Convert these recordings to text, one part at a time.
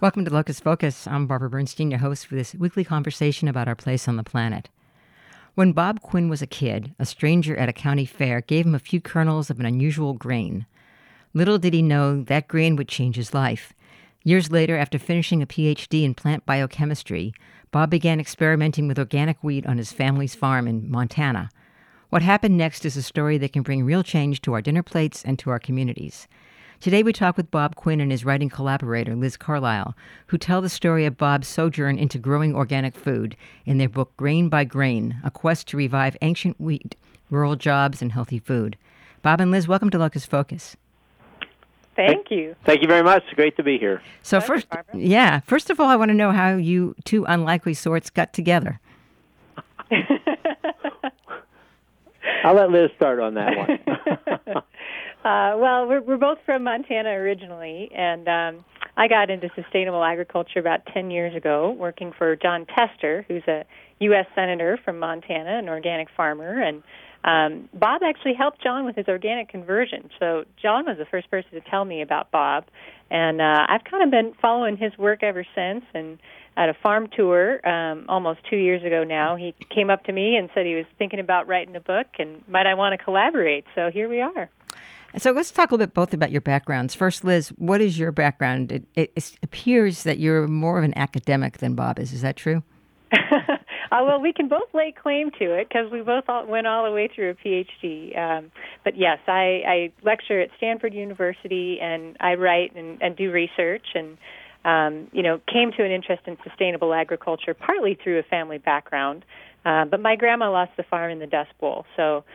Welcome to Locus Focus. I'm Barbara Bernstein, your host for this weekly conversation about our place on the planet. When Bob Quinn was a kid, a stranger at a county fair gave him a few kernels of an unusual grain. Little did he know that grain would change his life. Years later, after finishing a PhD in plant biochemistry, Bob began experimenting with organic wheat on his family's farm in Montana. What happened next is a story that can bring real change to our dinner plates and to our communities. Today we talk with Bob Quinn and his writing collaborator, Liz Carlisle, who tell the story of Bob's sojourn into growing organic food in their book Grain by Grain, A Quest to Revive Ancient Wheat, Rural Jobs, and Healthy Food. Bob and Liz, welcome to Locus Focus. Thank you. Thank you very much. It's great to be here. So first of all, I want to know how you two unlikely sorts got together. I'll let Liz start on that one. Well, we're both from Montana originally, and I got into sustainable agriculture about 10 years ago, working for John Tester, who's a U.S. Senator from Montana, an organic farmer, and Bob actually helped John with his organic conversion. So John was the first person to tell me about Bob, and I've kind of been following his work ever since. And at a farm tour almost 2 years ago now, he came up to me and said he was thinking about writing a book, and might I want to collaborate? So here we are. So let's talk a little bit both about your backgrounds. First, Liz, what is your background? It appears that you're more of an academic than Bob is. Is that true? Well, we can both lay claim to it because we both went all the way through a PhD. But yes, I lecture at Stanford University, and I write and do research, and came to an interest in sustainable agriculture partly through a family background. But my grandma lost the farm in the Dust Bowl, so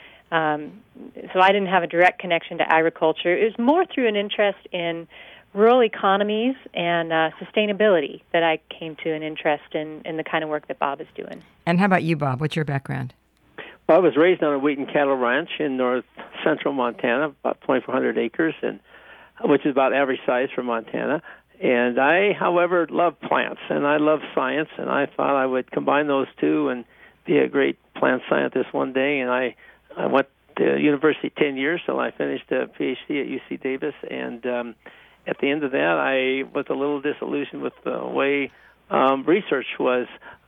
I didn't have a direct connection to agriculture. It was more through an interest in rural economies and sustainability that I came to an interest in the kind of work that Bob is doing. And how about you, Bob? What's your background? Well, I was raised on a wheat and cattle ranch in north central Montana, about 2,400 acres, which is about average size for Montana. And I, however, love plants, and I love science, and I thought I would combine those two and be a great plant scientist one day. And I went to university 10 years till I finished a PhD at UC Davis, and at the end of that, I was a little disillusioned with the way research was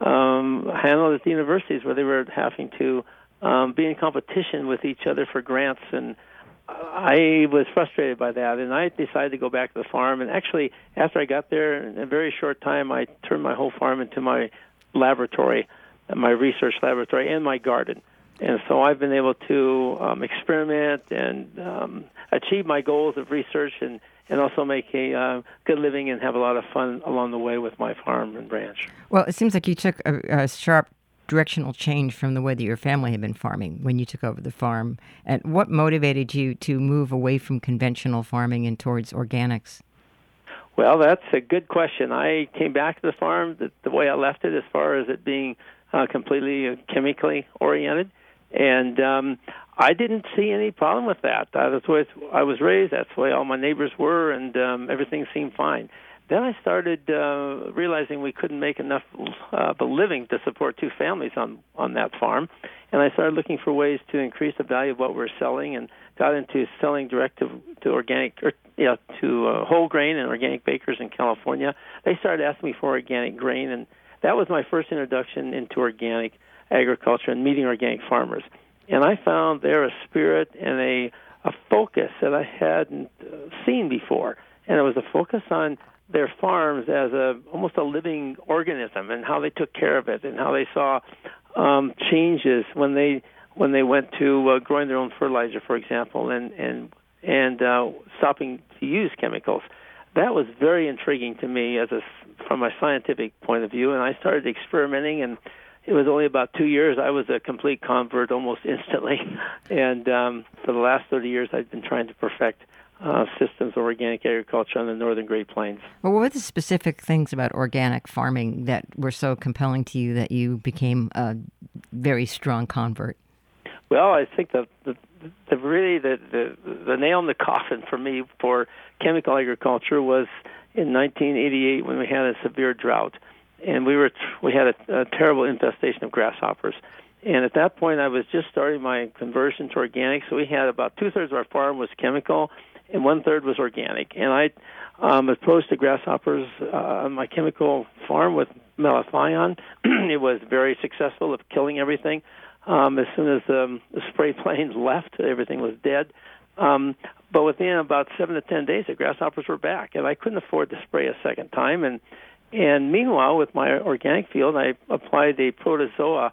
handled at the universities, where they were having to be in competition with each other for grants, and I was frustrated by that, and I decided to go back to the farm. And actually, after I got there, in a very short time, I turned my whole farm into my laboratory, my research laboratory, and my garden. And so I've been able to experiment and achieve my goals of research and also make a good living and have a lot of fun along the way with my farm and ranch. Well, it seems like you took a sharp directional change from the way that your family had been farming when you took over the farm. And what motivated you to move away from conventional farming and towards organics? Well, that's a good question. I came back to the farm the way I left it, as far as it being completely chemically oriented. And I didn't see any problem with that. That's the way I was raised. That's the way all my neighbors were, and everything seemed fine. Then I started realizing we couldn't make enough of a living to support two families on that farm, and I started looking for ways to increase the value of what we're selling, and got into selling direct to organic, to whole grain and organic bakers in California. They started asking me for organic grain, and that was my first introduction into organic agriculture and meeting organic farmers. And I found there a spirit and a focus that I hadn't seen before. And it was a focus on their farms as almost a living organism, and how they took care of it, and how they saw changes when they went to growing their own fertilizer, for example, and stopping to use chemicals. That was very intriguing to me from a scientific point of view, and I started experimenting, and it was only about 2 years. I was a complete convert almost instantly, and for the last 30 years, I've been trying to perfect systems of organic agriculture on the northern Great Plains. Well, what were the specific things about organic farming that were so compelling to you that you became a very strong convert? Well, I think the nail in the coffin for me for chemical agriculture was in 1988 when we had a severe drought, and we had a terrible infestation of grasshoppers. And at that point, I was just starting my conversion to organic, so we had about 2/3 of our farm was chemical, and 1/3 was organic. And I opposed to grasshoppers on my chemical farm with malathion. It was very successful of killing everything. As soon as the spray planes left, everything was dead. But within about 7 to 10 days, the grasshoppers were back, and I couldn't afford to spray a second time. And meanwhile, with my organic field, I applied a protozoa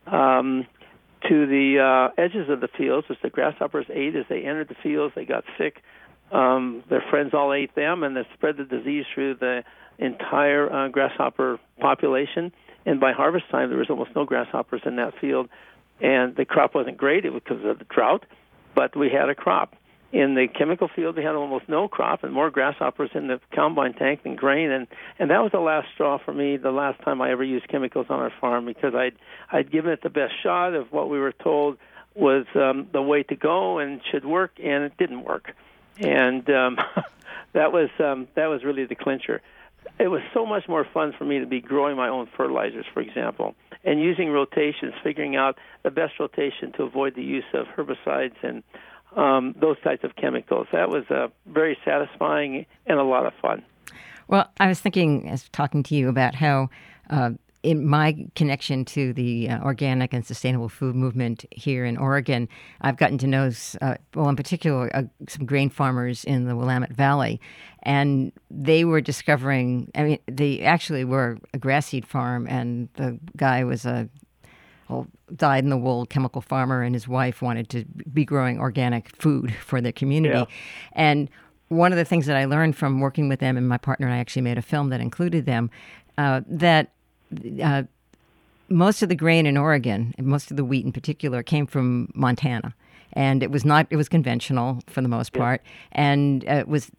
to the edges of the fields, which the grasshoppers ate as they entered the fields. They got sick. Their friends all ate them, and they spread the disease through the entire grasshopper population. And by harvest time, there was almost no grasshoppers in that field. And the crop wasn't great. It was because of the drought, but we had a crop. In the chemical field, we had almost no crop and more grasshoppers in the combine tank than grain. And that was the last straw for me, the last time I ever used chemicals on our farm, because I'd given it the best shot of what we were told was the way to go and should work, and it didn't work. And that was really the clincher. It was so much more fun for me to be growing my own fertilizers, for example, and using rotations, figuring out the best rotation to avoid the use of herbicides and those types of chemicals. That was very satisfying and a lot of fun. Well, I was thinking, as talking to you, about how in my connection to the organic and sustainable food movement here in Oregon, I've gotten to know, in particular, some grain farmers in the Willamette Valley. And they were discovering, they actually were a grass seed farm, and the guy was a dyed-in-the-wool chemical farmer, and his wife wanted to be growing organic food for their community. Yeah. And one of the things that I learned from working with them, and my partner and I actually made a film that included them, that most of the grain in Oregon, and most of the wheat in particular, came from Montana. And it was conventional for the most part. And it was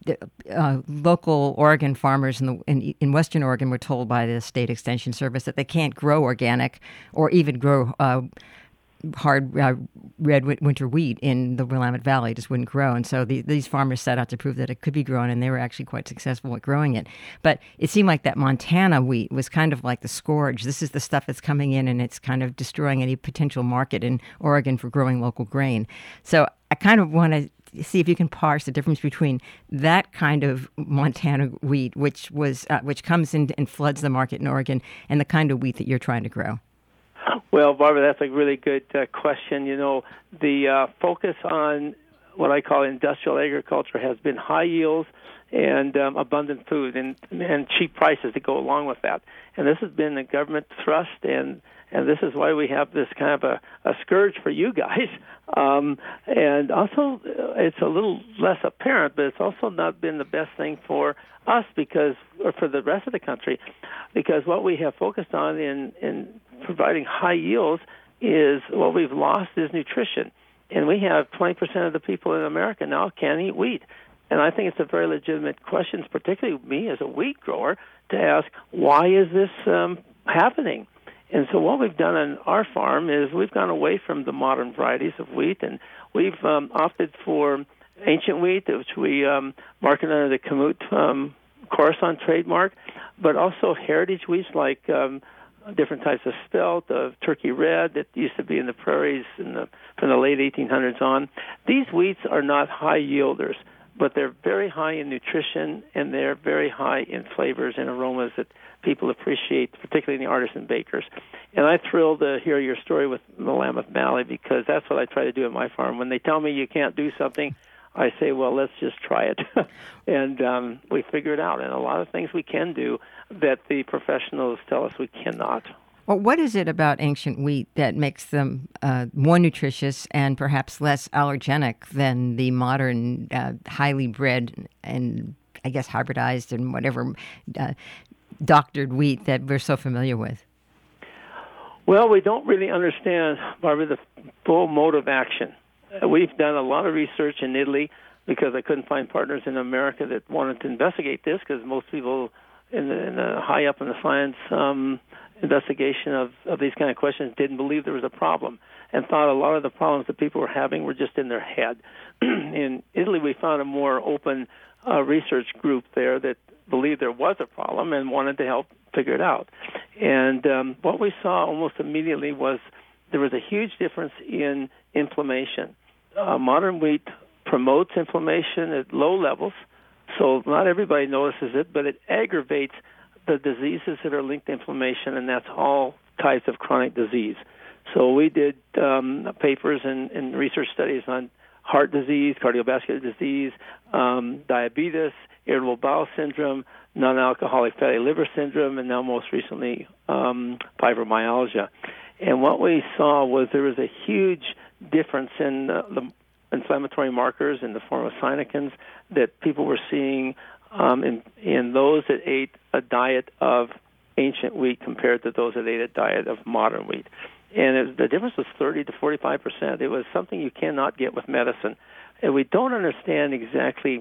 local Oregon farmers in Western Oregon were told by the State Extension Service that they can't grow organic or even grow hard red winter wheat in the Willamette Valley. It just wouldn't grow. And so these farmers set out to prove that it could be grown, and they were actually quite successful at growing it. But it seemed like that Montana wheat was kind of like the scourge. This is the stuff that's coming in, and it's kind of destroying any potential market in Oregon for growing local grain. So I kind of want to see if you can parse the difference between that kind of Montana wheat, which comes in and floods the market in Oregon, and the kind of wheat that you're trying to grow. Well, Barbara, that's a really good question. You know, the focus on what I call industrial agriculture has been high yields and abundant food and cheap prices to go along with that. And this has been the government thrust, and this is why we have this kind of a scourge for you guys. And also, it's a little less apparent, but it's also not been the best thing for us or for the rest of the country, because what we have focused on in providing high yields is what we've lost is nutrition. And we have 20% of the people in America now can't eat wheat. And I think it's a very legitimate question, particularly me as a wheat grower, to ask, why is this happening? And so what we've done on our farm is we've gone away from the modern varieties of wheat, and we've opted for ancient wheat, which we market under the Kamut Coruscant trademark, but also heritage wheats like different types of spelt, of turkey red that used to be in the prairies from the late 1800s on. These wheats are not high yielders, but they're very high in nutrition, and they're very high in flavors and aromas that people appreciate, particularly the artisan bakers. And I'm thrilled to hear your story with the Willamette Valley, because that's what I try to do at my farm. When they tell me you can't do something, I say, well, let's just try it. And we figure it out. And a lot of things we can do that the professionals tell us we cannot. Well, what is it about ancient wheat that makes them more nutritious and perhaps less allergenic than the modern highly bred and, I guess, hybridized and whatever doctored wheat that we're so familiar with? Well, we don't really understand, Barbara, the full mode of action. We've done a lot of research in Italy because I couldn't find partners in America that wanted to investigate this, because most people in the high up in the science investigation of these kind of questions didn't believe there was a problem and thought a lot of the problems that people were having were just in their head. In Italy, we found a more open research group there that believed there was a problem and wanted to help figure it out. And what we saw almost immediately was there was a huge difference in inflammation. Modern wheat promotes inflammation at low levels, so not everybody notices it, but it aggravates the diseases that are linked to inflammation, and that's all types of chronic disease. So we did papers and research studies on heart disease, cardiovascular disease, diabetes, irritable bowel syndrome, non-alcoholic fatty liver syndrome, and now most recently fibromyalgia. And what we saw was there was a huge difference in the inflammatory markers in the form of cytokines that people were seeing in those that ate a diet of ancient wheat compared to those that ate a diet of modern wheat. And the difference was 30 to 45%. It was something you cannot get with medicine. And we don't understand exactly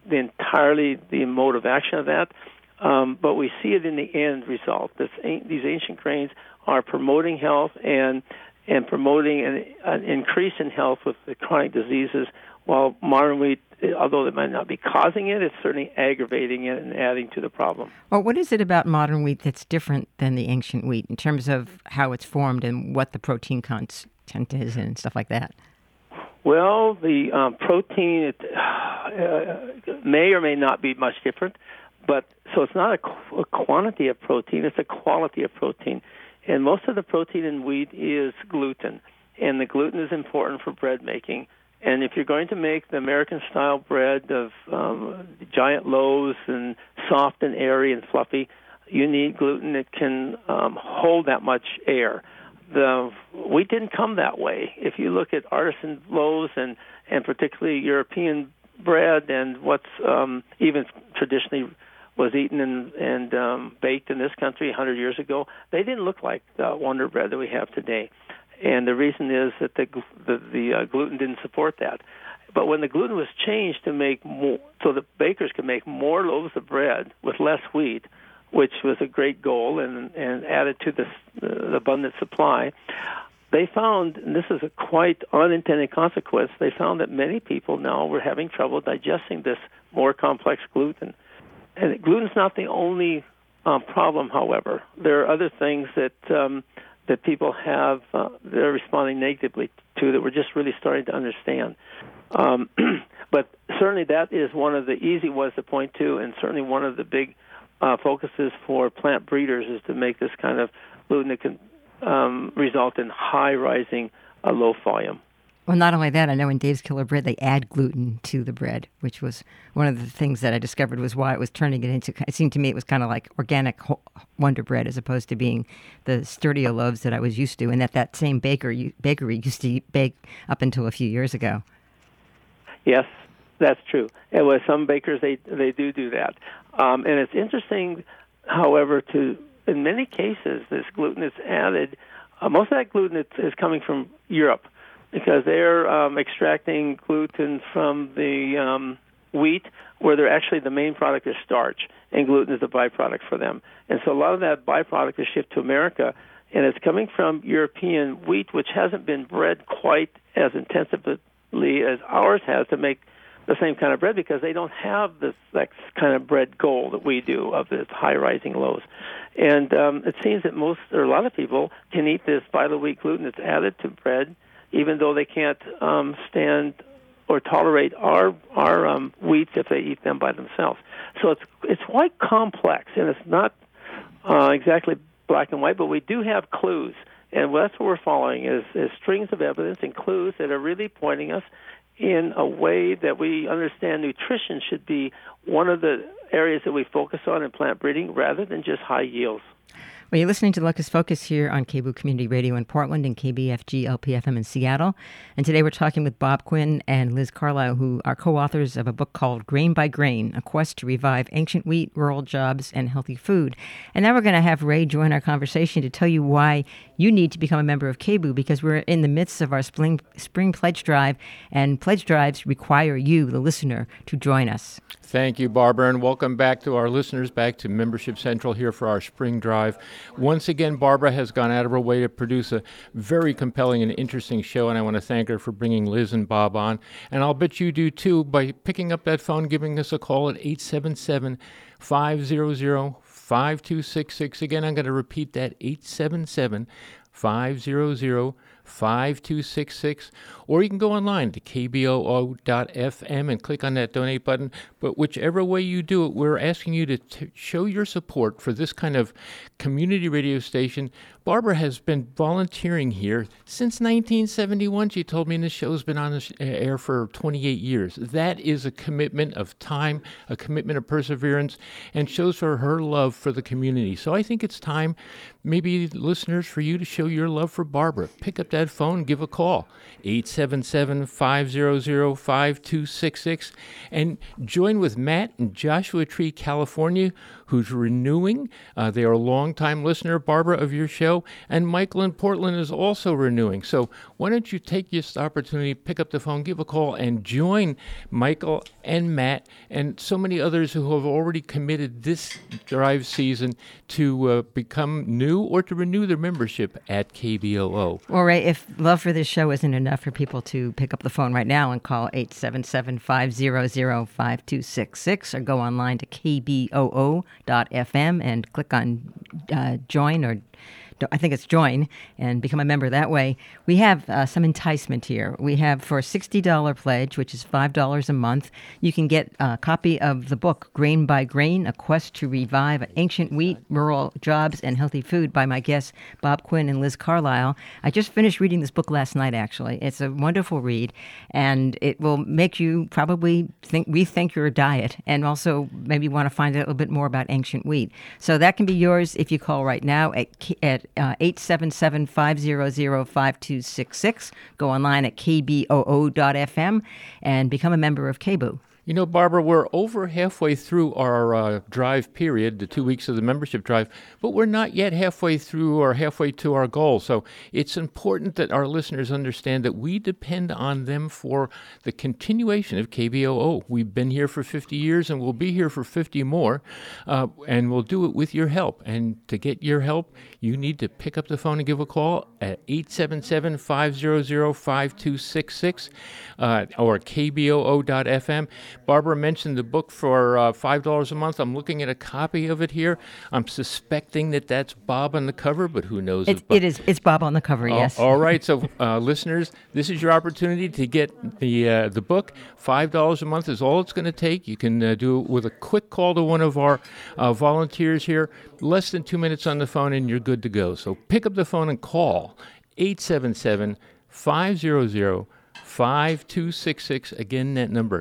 the mode of action of that, but we see it in the end result. These ancient grains are promoting health and promoting an increase in health with the chronic diseases, while modern wheat, although it might not be causing it, it's certainly aggravating it and adding to the problem. Well, what is it about modern wheat that's different than the ancient wheat in terms of how it's formed and what the protein content is and stuff like that? Well, the protein may or may not be much different, but so it's not a quantity of protein, it's a quality of protein. And most of the protein in wheat is gluten, and the gluten is important for bread making. And if you're going to make the American-style bread of giant loaves and soft and airy and fluffy, you need gluten that can hold that much air. The wheat didn't come that way. If you look at artisan loaves and particularly European bread and what's even traditionally was eaten and baked in this country 100 years ago, they didn't look like the Wonder Bread that we have today. And the reason is that the gluten didn't support that. But when the gluten was changed to make more, so the bakers could make more loaves of bread with less wheat, which was a great goal and added to the abundant supply, they found, and this is a quite unintended consequence, they found that many people now were having trouble digesting this more complex gluten. And gluten's not the only problem, however. There are other things that people have they're responding negatively to that we're just really starting to understand. But certainly that is one of the easy ones to point to, and certainly one of the big focuses for plant breeders is to make this kind of gluten that can result in high rising loaf volume. Well, not only that, I know in Dave's Killer Bread, they add gluten to the bread, which was one of the things that I discovered was why it was turning it into, it seemed to me it was kind of like organic Wonder Bread as opposed to being the sturdier loaves that I was used to, and that same bakery used to bake up until a few years ago. Yes, that's true. And with some bakers, they do that. And it's interesting, however, in many cases, this gluten is added, most of that gluten is coming from Europe, because they're extracting gluten from the wheat, where they're actually the main product is starch, and gluten is the byproduct for them. And so a lot of that byproduct is shipped to America, and it's coming from European wheat, which hasn't been bred quite as intensively as ours has to make the same kind of bread, because they don't have that kind of bread goal that we do of the high-rising loaves. And it seems that a lot of people can eat this vital wheat gluten that's added to bread, even though they can't stand or tolerate our wheats if they eat them by themselves. So it's quite complex, and it's not exactly black and white, but we do have clues, and that's what we're following is strings of evidence and clues that are really pointing us in a way that we understand nutrition should be one of the areas that we focus on in plant breeding rather than just high yields. Well, you're listening to Locust Focus here on KBOO Community Radio in Portland and KBFG LPFM in Seattle. And today we're talking with Bob Quinn and Liz Carlisle, who are co-authors of a book called Grain by Grain, A Quest to Revive Ancient Wheat, Rural Jobs, and Healthy Food. And now we're going to have Ray join our conversation to tell you why you need to become a member of KBOO, because we're in the midst of our spring pledge drive, and pledge drives require you, the listener, to join us. Thank you, Barbara, and welcome back to our listeners, back to Membership Central here for our spring drive. Once again, Barbara has gone out of her way to produce a very compelling and interesting show, and I want to thank her for bringing Liz and Bob on. And I'll bet you do, too, by picking up that phone, giving us a call at 877-500-5266. Again, I'm going to repeat that, 877-500-5266. 5266, or you can go online to kboo.fm and click on that donate button. But whichever way you do it, we're asking you to show your support for this kind of community radio station. Barbara has been volunteering here since 1971. She told me, and the show's been on the air for 28 years. That is a commitment of time, a commitment of perseverance, and shows her love for the community. So I think it's time, maybe listeners, for you to show your love for Barbara. Pick up that phone, give a call, 877-500-5266, and join with Matt in Joshua Tree, California, who's renewing. They are a longtime listener, Barbara, of your show, and Michael in Portland is also renewing. So why don't you take this opportunity, pick up the phone, give a call, and join Michael and Matt and so many others who have already committed this drive season to become new or to renew their membership at KBOO. Well, Ray, if love for this show isn't enough for people to pick up the phone right now and call 877-500-5266 or go online to kboo.fm and click on join, or I think it's join, and become a member that way. We have some enticement here. We have, for a $60 pledge, which is $5 a month, you can get a copy of the book Grain by Grain, A Quest to Revive Ancient Wheat, Rural Jobs, and Healthy Food by my guests Bob Quinn and Liz Carlisle. I just finished reading this book last night, actually. It's a wonderful read, and it will make you probably rethink your diet and also maybe want to find out a little bit more about ancient wheat. So that can be yours if you call right now at 877-500-5266. Go online at kboo.fm and become a member of KBOO. You know, Barbara, we're over halfway through our drive period, the 2 weeks of the membership drive, but we're not yet halfway through or halfway to our goal. So it's important that our listeners understand that we depend on them for the continuation of KBOO. We've been here for 50 years and we'll be here for 50 more, and we'll do it with your help. And to get your help, you need to pick up the phone and give a call at 877-500-5266 or kboo.fm. Barbara mentioned the book for $5 a month. I'm looking at a copy of it here. I'm suspecting that that's Bob on the cover, but who knows? It is. It's Bob on the cover, yes. All right. So, listeners, this is your opportunity to get the book. $5 a month is all it's going to take. You can do it with a quick call to one of our volunteers here. Less than 2 minutes on the phone, and you're good to go. So pick up the phone and call 877-500-5266. Again, that number,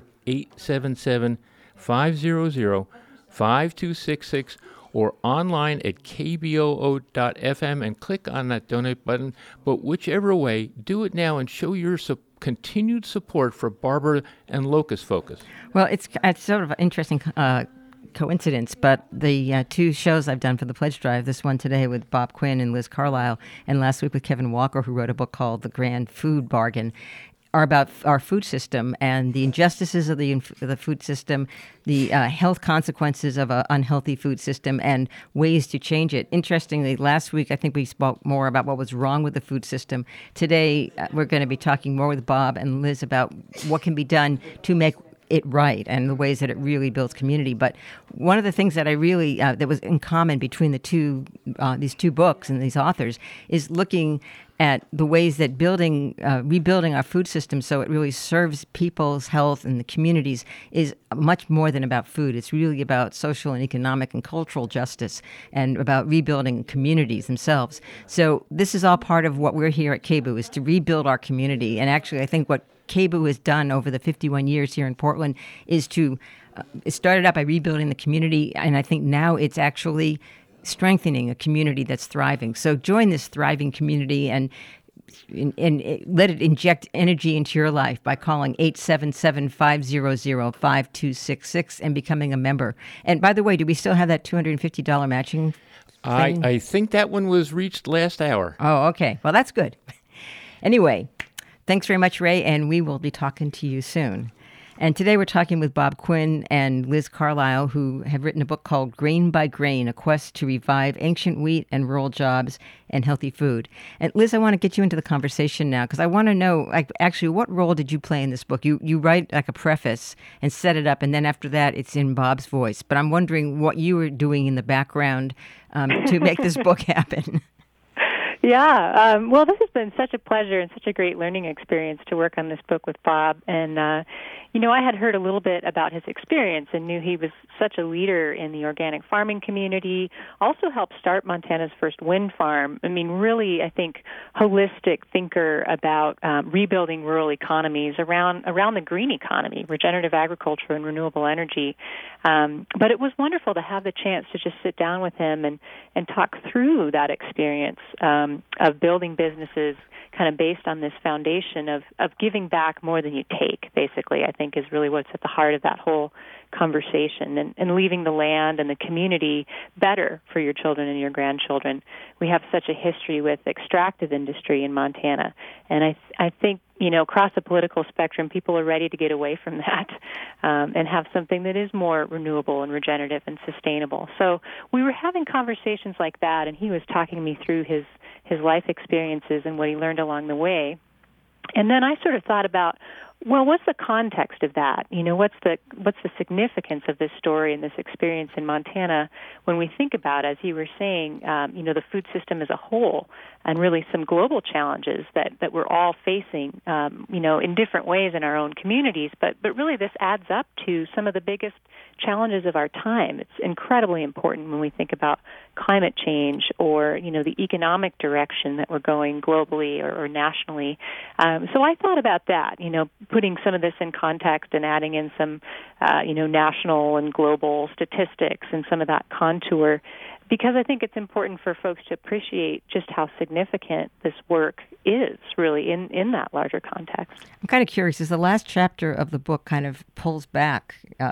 877-500-5266, or online at kboo.fm and click on that donate button. But whichever way, do it now and show your continued support for Barbara and Locust Focus. Well, it's sort of an interesting coincidence, but the two shows I've done for the Pledge Drive, this one today with Bob Quinn and Liz Carlisle, and last week with Kevin Walker, who wrote a book called The Grand Food Bargain, are about our food system and the injustices of the food system, the health consequences of an unhealthy food system, and ways to change it. Interestingly, last week I think we spoke more about what was wrong with the food system. Today we're going to be talking more with Bob and Liz about what can be done to make it right and the ways that it really builds community. But one of the things that I really that was in common between the these two books and these authors is looking at the ways that rebuilding our food system so it really serves people's health and the communities is much more than about food. It's really about social and economic and cultural justice and about rebuilding communities themselves. So this is all part of what we're here at KBOO, is to rebuild our community. And actually, I think what KBOO has done over the 51 years here in Portland is to it started out by rebuilding the community, and I think now it's actually strengthening a community that's thriving. So join this thriving community and let it inject energy into your life by calling 877-500-5266 and becoming a member. And by the way, do we still have that $250 matching thing? I think that one was reached last hour. Oh, okay. Well, that's good. Anyway, thanks very much, Ray, and we will be talking to you soon. And today we're talking with Bob Quinn and Liz Carlisle, who have written a book called Grain by Grain, A Quest to Revive Ancient Wheat and Rural Jobs and Healthy Food. And Liz, I want to get you into the conversation now because I want to know, actually, what role did you play in this book? You write like a preface and set it up, and then after that it's in Bob's voice. But I'm wondering what you were doing in the background to make this book happen. Well, this has been such a pleasure and such a great learning experience to work on this book with Bob. And, I had heard a little bit about his experience and knew he was such a leader in the organic farming community, also helped start Montana's first wind farm. I mean, really, I think, holistic thinker about rebuilding rural economies around the green economy, regenerative agriculture and renewable energy. But it was wonderful to have the chance to just sit down with him and talk through that experience of building businesses kind of based on this foundation of giving back more than you take, basically, I think is really what's at the heart of that whole conversation, and leaving the land and the community better for your children and your grandchildren. We have such a history with extractive industry in Montana, and I think, across the political spectrum, people are ready to get away from that and have something that is more renewable and regenerative and sustainable. So we were having conversations like that, and he was talking me through his life experiences and what he learned along the way. And then I sort of thought about, well, what's the context of that? What's the significance of this story and this experience in Montana when we think about, as you were saying, the food system as a whole, and really some global challenges that we're all facing, in different ways in our own communities. But really, this adds up to some of the biggest challenges of our time. It's incredibly important when we think about climate change or, the economic direction that we're going globally or nationally. So I thought about that, putting some of this in context and adding in some, national and global statistics and some of that contour, because I think it's important for folks to appreciate just how significant this work is really in that larger context. I'm kind of curious, as the last chapter of the book kind of pulls back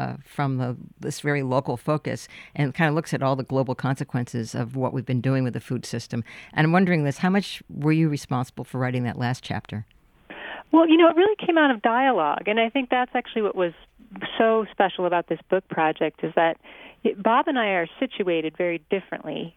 from this very local focus and kind of looks at all the global consequences of what we've been doing with the food system. And I'm wondering how much were you responsible for writing that last chapter? Well, it really came out of dialogue, and I think that's actually what was so special about this book project is that Bob and I are situated very differently.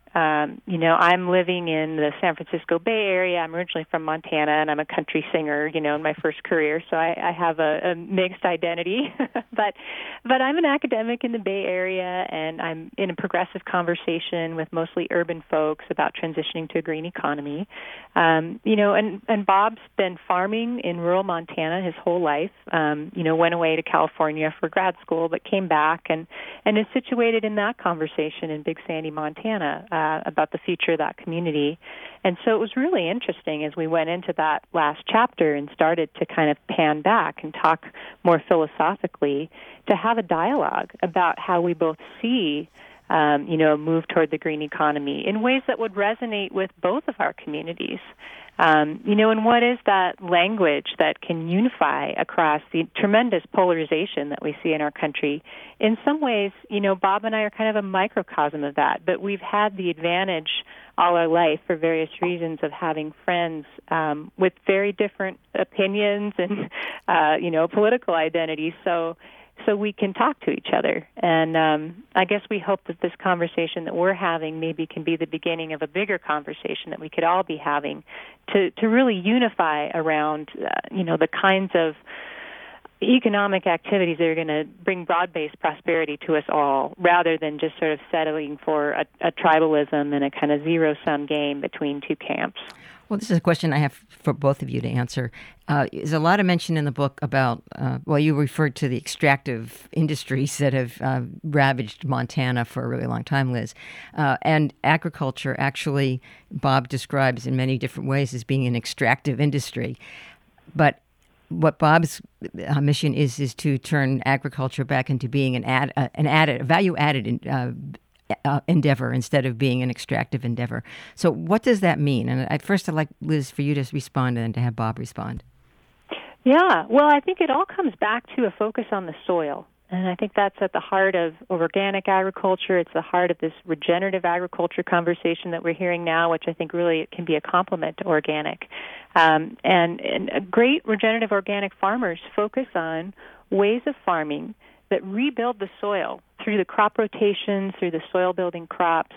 I'm living in the San Francisco Bay Area. I'm originally from Montana, and I'm a country singer, in my first career, so I have a mixed identity. but I'm an academic in the Bay Area, and I'm in a progressive conversation with mostly urban folks about transitioning to a green economy. And Bob's been farming in rural Montana his whole life, went away to California for grad school, but came back and is situated in that conversation in Big Sandy, Montana, about the future of that community. And so it was really interesting as we went into that last chapter and started to kind of pan back and talk more philosophically to have a dialogue about how we both see move toward the green economy in ways that would resonate with both of our communities. And what is that language that can unify across the tremendous polarization that we see in our country? In some ways, Bob and I are kind of a microcosm of that, but we've had the advantage all our life for various reasons of having friends with very different opinions and, political identities. So we can talk to each other. And I guess we hope that this conversation that we're having maybe can be the beginning of a bigger conversation that we could all be having to really unify around, the kinds of economic activities that are going to bring broad-based prosperity to us all, rather than just sort of settling for a tribalism and a kind of zero-sum game between two camps. Well, this is a question I have for both of you to answer. There's a lot of mention in the book about, you referred to the extractive industries that have ravaged Montana for a really long time, Liz. And agriculture, actually, Bob describes in many different ways as being an extractive industry. But what Bob's mission is to turn agriculture back into being a value-added endeavor instead of being an extractive endeavor. So what does that mean? And at first I'd like, Liz, for you to respond and then to have Bob respond. Yeah, well, I think it all comes back to a focus on the soil. And I think that's at the heart of organic agriculture. It's the heart of this regenerative agriculture conversation that we're hearing now, which I think really can be a complement to organic. And great regenerative organic farmers focus on ways of farming that rebuild the soil through the crop rotations, through the soil-building crops,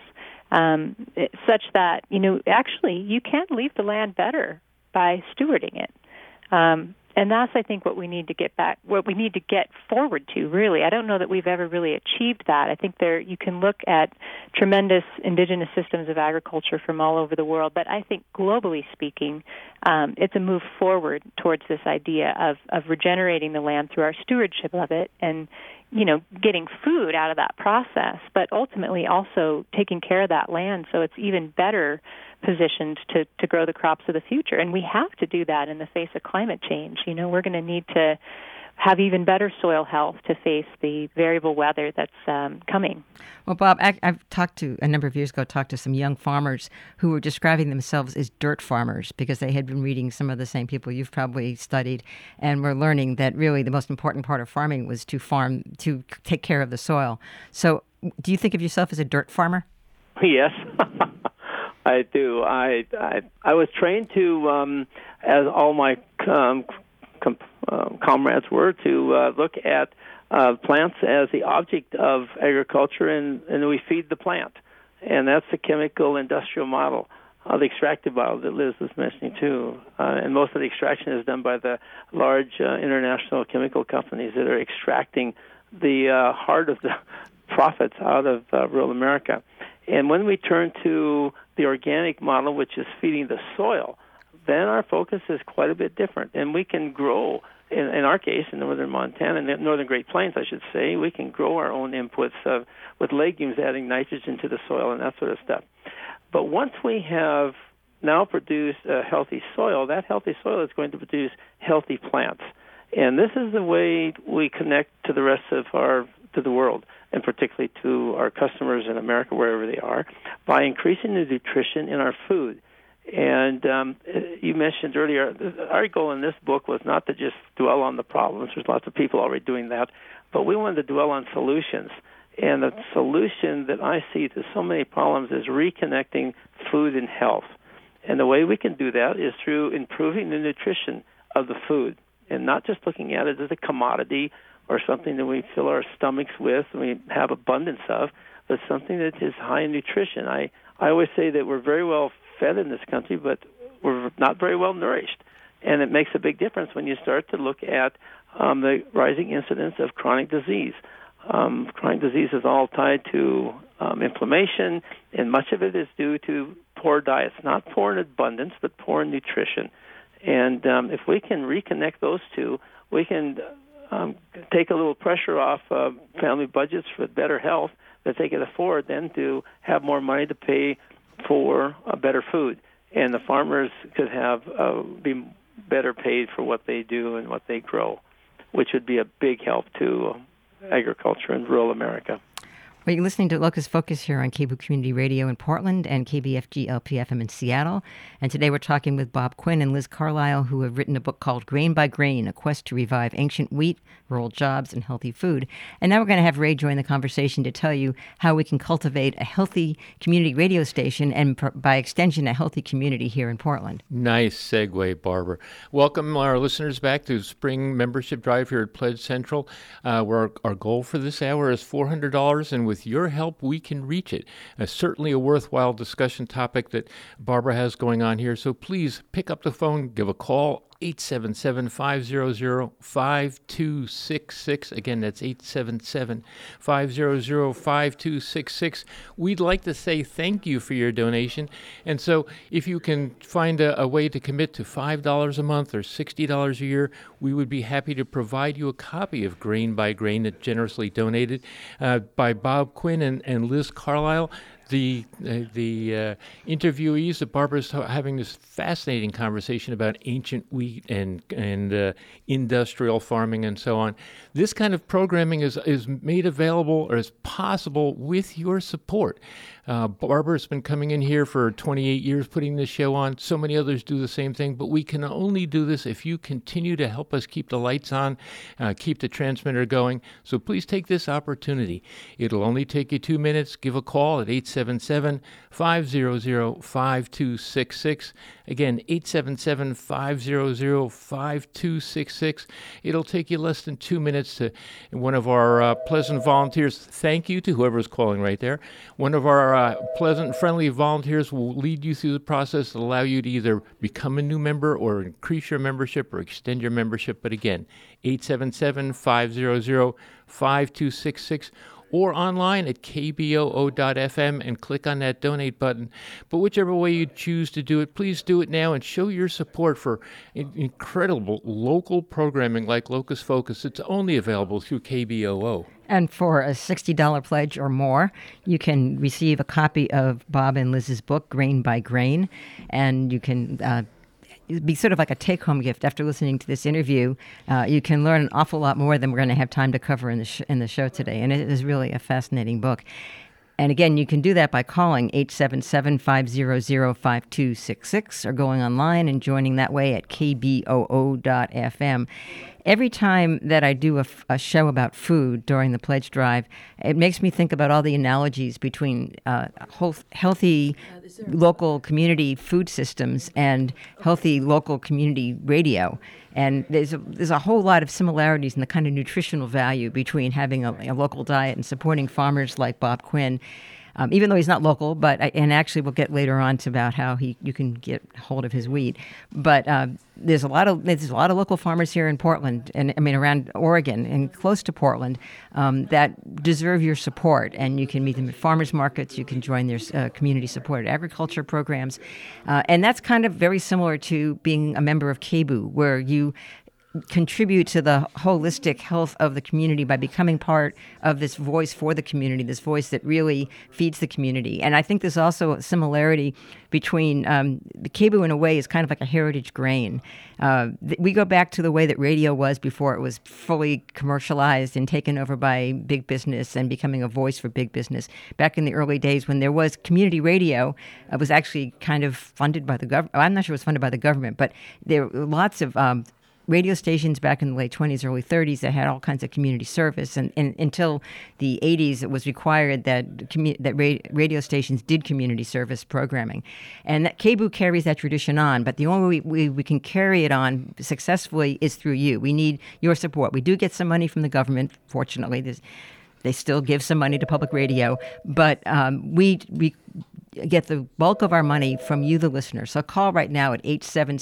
such that, actually you can leave the land better by stewarding it. And that's, I think, what we need to get forward to, really. I don't know that we've ever really achieved that. I think you can look at tremendous indigenous systems of agriculture from all over the world, but I think globally speaking, it's a move forward towards this idea of regenerating the land through our stewardship of it and, getting food out of that process, but ultimately also taking care of that land so it's even better positioned to grow the crops of the future. And we have to do that in the face of climate change. We're going to need to have even better soil health to face the variable weather that's coming. Well, Bob, I've a number of years ago, talked to some young farmers who were describing themselves as dirt farmers because they had been reading some of the same people you've probably studied and were learning that really the most important part of farming was to take care of the soil. So do you think of yourself as a dirt farmer? Yes. I do. I was trained to, as all my comrades were, to look at plants as the object of agriculture, and we feed the plant. And that's the chemical industrial model, the extractive model that Liz was mentioning too. And most of the extraction is done by the large international chemical companies that are extracting the heart of the profits out of rural America. And when we turn to the organic model, which is feeding the soil, then our focus is quite a bit different. And we can grow, in our case, in northern Montana, in the northern Great Plains, I should say, we can grow our own inputs with legumes adding nitrogen to the soil and that sort of stuff. But once we have now produced a healthy soil, that healthy soil is going to produce healthy plants. And this is the way we connect to the rest of to the world, and particularly to our customers in America, wherever they are, by increasing the nutrition in our food. And you mentioned earlier, our goal in this book was not to just dwell on the problems. There's lots of people already doing that. But we wanted to dwell on solutions. And the solution that I see to so many problems is reconnecting food and health. And the way we can do that is through improving the nutrition of the food and not just looking at it as a commodity or something that we fill our stomachs with and we have abundance of, but something that is high in nutrition. I always say that we're very well fed in this country, but we're not very well nourished. And it makes a big difference when you start to look at the rising incidence of chronic disease. Chronic disease is all tied to inflammation, and much of it is due to poor diets, not poor in abundance, but poor in nutrition. And if we can reconnect those two, we can take a little pressure off family budgets for better health that they can afford then to have more money to pay for better food. And the farmers could be better paid for what they do and what they grow, which would be a big help to agriculture in rural America. Well, you're listening to Locust Focus here on KBOO Community Radio in Portland and KBFG LP-FM in Seattle. And today we're talking with Bob Quinn and Liz Carlisle, who have written a book called Grain by Grain, A Quest to Revive Ancient Wheat, Rural Jobs, and Healthy Food. And now we're going to have Ray join the conversation to tell you how we can cultivate a healthy community radio station and, by extension, a healthy community here in Portland. Nice segue, Barbara. Welcome our listeners back to Spring Membership Drive here at Pledge Central, where our goal for this hour is $400, and with your help, we can reach it. Certainly a worthwhile discussion topic that Barbara has going on here. So please pick up the phone, give a call, 877-500-5266. Again, that's 877-500-5266. We'd like to say thank you for your donation. And so if you can find a way to commit to $5 a month or $60 a year, we would be happy to provide you a copy of Grain by Grain that generously donated by Bob Quinn and Liz Carlisle. The interviewees that Barbara's having this fascinating conversation about ancient wheat and industrial farming and so on. This kind of programming is made available or is possible with your support. Barbara's been coming in here for 28 years putting this show on. So many others do the same thing, but we can only do this if you continue to help us keep the lights on, keep the transmitter going. So please take this opportunity. It'll only take you 2 minutes. Give a call at 877 877-500-5266. Again, 877-500-5266. It'll take you less than 2 minutes to one of our pleasant volunteers. Thank you to whoever's calling right there. One of our pleasant, friendly volunteers will lead you through the process to allow you to either become a new member or increase your membership or extend your membership. But again, 877-500-5266. or online at kboo.fm and click on that donate button. But whichever way you choose to do it, please do it now and show your support for incredible local programming like Locus Focus. It's only available through KBOO. And for a $60 pledge or more, you can receive a copy of Bob and Liz's book, Grain by Grain, and you can it'd be sort of like a take-home gift. After listening to this interview, you can learn an awful lot more than we're going to have time to cover in the show today. And it is really a fascinating book. And again, you can do that by calling 877-500-5266 or going online and joining that way at kboo.fm. Every time that I do a show about food during the pledge drive, it makes me think about all the analogies between healthy local community food systems and healthy local community radio. And there's a whole lot of similarities in the kind of nutritional value between having a local diet and supporting farmers like Bob Quinn. Even though he's not local, and actually we'll get later on to about how you can get hold of his wheat. But there's a lot of local farmers here in Portland, and around Oregon and close to Portland, that deserve your support. And you can meet them at farmers markets. You can join their community-supported agriculture programs, and that's kind of very similar to being a member of KBOO, where you contribute to the holistic health of the community by becoming part of this voice for the community, this voice that really feeds the community. And I think there's also a similarity between the KBOO in a way is kind of like a heritage grain. We go back to the way that radio was before it was fully commercialized and taken over by big business and becoming a voice for big business. Back in the early days when there was community radio, it was actually kind of funded by the government. I'm not sure it was funded by the government, but there were lots of radio stations back in the late 20s, early 30s that had all kinds of community service. And until the 80s, it was required that radio stations did community service programming. And that KBOO carries that tradition on. But the only way we can carry it on successfully is through you. We need your support. We do get some money from the government, fortunately. They still give some money to public radio. But we get the bulk of our money from you, the listener. So call right now at